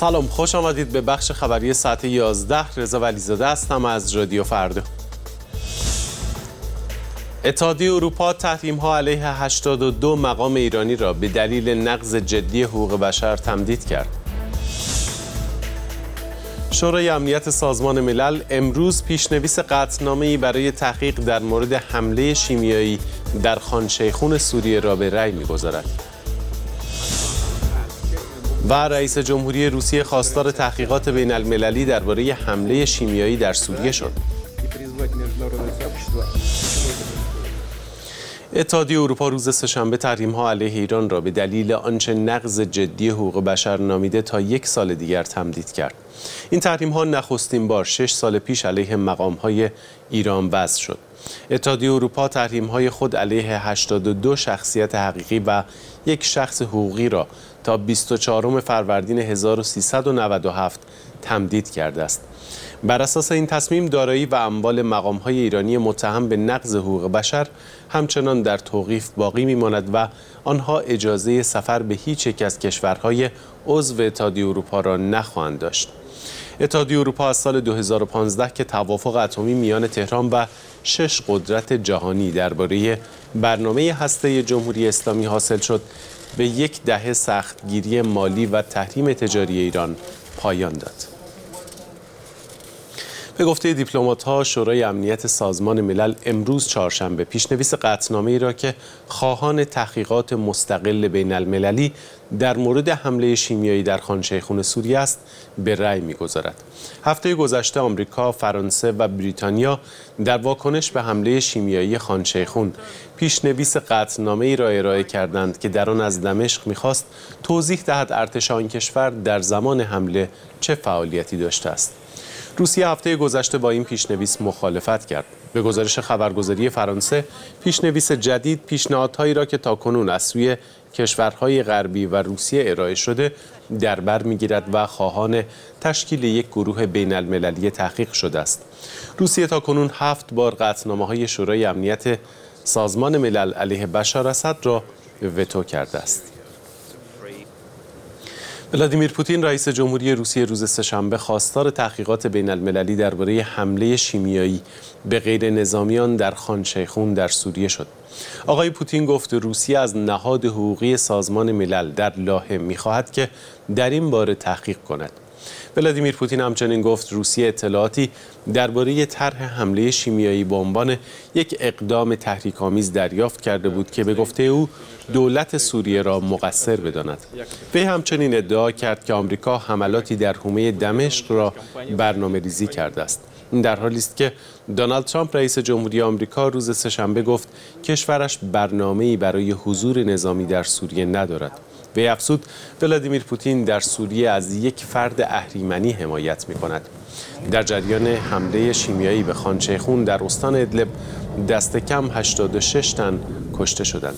سلام، خوش آمدید به بخش خبری ساعت 11. رضا ولیزاده هستم از رادیو فردا. اتحادیه اروپا تحریم‌ها علیه 82 مقام ایرانی را به دلیل نقض جدی حقوق بشر تمدید کرد. شورای امنیت سازمان ملل امروز پیشنویس قطعنامه‌ای برای تحقیق در مورد حمله شیمیایی در خان شیخون سوریه را به رأی می‌گذارد. و رئیس جمهوری روسیه خواستار تحقیقات بین المللی درباره حمله شیمیایی در سوریه شد. اتحادیه اروپا روز سه‌شنبه تحریم‌ها علیه ایران را به دلیل آنچه نقض جدی حقوق بشر نامیده تا 1 سال دیگر تمدید کرد. این تحریم‌ها نخستین بار 6 سال پیش علیه مقام‌های ایران وضع شد. اتحادیه اروپا تحریم‌های خود علیه 82 شخصیت حقیقی و 1 شخص حقوقی را تا 24 فروردین 1397 تمدید کرده است. بر اساس این تصمیم دارایی و اموال مقام‌های ایرانی متهم به نقض حقوق بشر همچنان در توقیف باقی می‌ماند و آنها اجازه سفر به هیچ یک از کشورهای عضو اتحادیه اروپا را نخواهند داشت. اتحادیه اروپا از سال 2015 که توافق اتمی میان تهران و 6 قدرت جهانی درباره برنامه هسته جمهوری اسلامی حاصل شد، به 1 دهه سختگیری مالی و تحریم تجاری ایران پایان داد. به گفته دیپلمات‌ها، شورای امنیت سازمان ملل امروز چهارشنبه پیشنویس قطعنامه‌ای را که خواهان تحقیقات مستقل بین المللی در مورد حمله شیمیایی در خان شیخون سوریه است به رأی می‌گذارد. هفته گذشته آمریکا، فرانسه و بریتانیا در واکنش به حمله شیمیایی خان شیخون پیشنویس قطعنامه‌ای را ارائه کردند که در آن از دمشق می‌خواست توضیح دهد ارتش آن کشور در زمان حمله چه فعالیتی داشته است. روسیه هفته گذشته با این پیشنویس مخالفت کرد. به گزارش خبرگزاری فرانسه، پیشنویس جدید پیشنهادهایی را که تاکنون از سوی کشورهای غربی و روسیه ارائه شده در بر می‌گیرد و خواهان تشکیل یک گروه بین المللی تحقیق شده است. روسیه تاکنون 7 بار قطعنامه‌های شورای امنیت سازمان ملل علیه بشار اسد را وتو کرده است. ولادیمیر پوتین رئیس جمهوری روسیه روز سه‌شنبه خواستار تحقیقات بین المللی درباره حمله شیمیایی به غیر نظامیان در خان شیخون در سوریه شد. آقای پوتین گفت روسیه از نهاد حقوقی سازمان ملل در لاهه می‌خواهد که در این باره تحقیق کند. ولادیمیر پوتین همچنین گفت روسیه اطلاعاتی درباره طرح حمله شیمیایی به عنوان یک اقدام تحریک‌آمیز دریافت کرده بود که به گفته او دولت سوریه را مقصر بداند. وی همچنین ادعا کرد که آمریکا حملاتی در حومه دمشق را برنامه‌ریزی کرده است. این در حالی است که دونالد ترامپ رئیس جمهوری آمریکا روز سه‌شنبه گفت کشورش برنامه‌ای برای حضور نظامی در سوریه ندارد. وی افزود ولادیمیر پوتین در سوریه از یک فرد اهریمنی حمایت می‌کند. در جریان حمله شیمیایی به خان شیخون در استان ادلب دست کم 86 تن کشته شدند.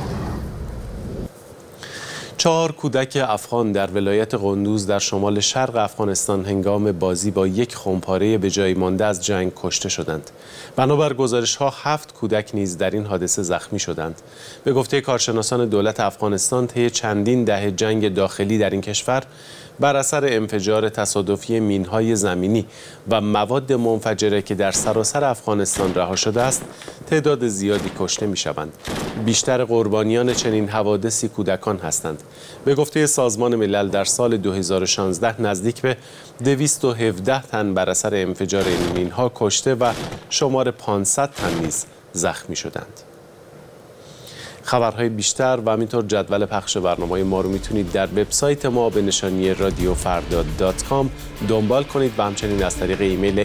4 کودک افغان در ولایت قندوز در شمال شرق افغانستان هنگام بازی با یک خمپاره به جای مانده از جنگ کشته شدند. بنابر گزارش‌ها 7 کودک نیز در این حادثه زخمی شدند. به گفته کارشناسان دولت افغانستان، طی چندین دهه جنگ داخلی در این کشور بر اثر انفجار تصادفی مین‌های زمینی و مواد منفجره که در سراسر افغانستان رها شده است، تعداد زیادی کشته می‌شوند. بیشتر قربانیان چنین حوادثی کودکان هستند. به گفته سازمان ملل در سال 2016 نزدیک به 217 تن بر اثر انفجار این مین‌ها کشته و شمار 500 تن نیز زخمی شدند. خبرهای بیشتر و همینطور جدول پخش برنامه‌های ما رو میتونید در وبسایت ما به نشانی radiofarda.com دنبال کنید و همچنین از طریق ایمیل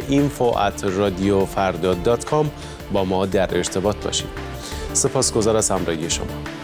info@radiofarda.com با ما در ارتباط باشید. سپاسگزار از همراهی شما.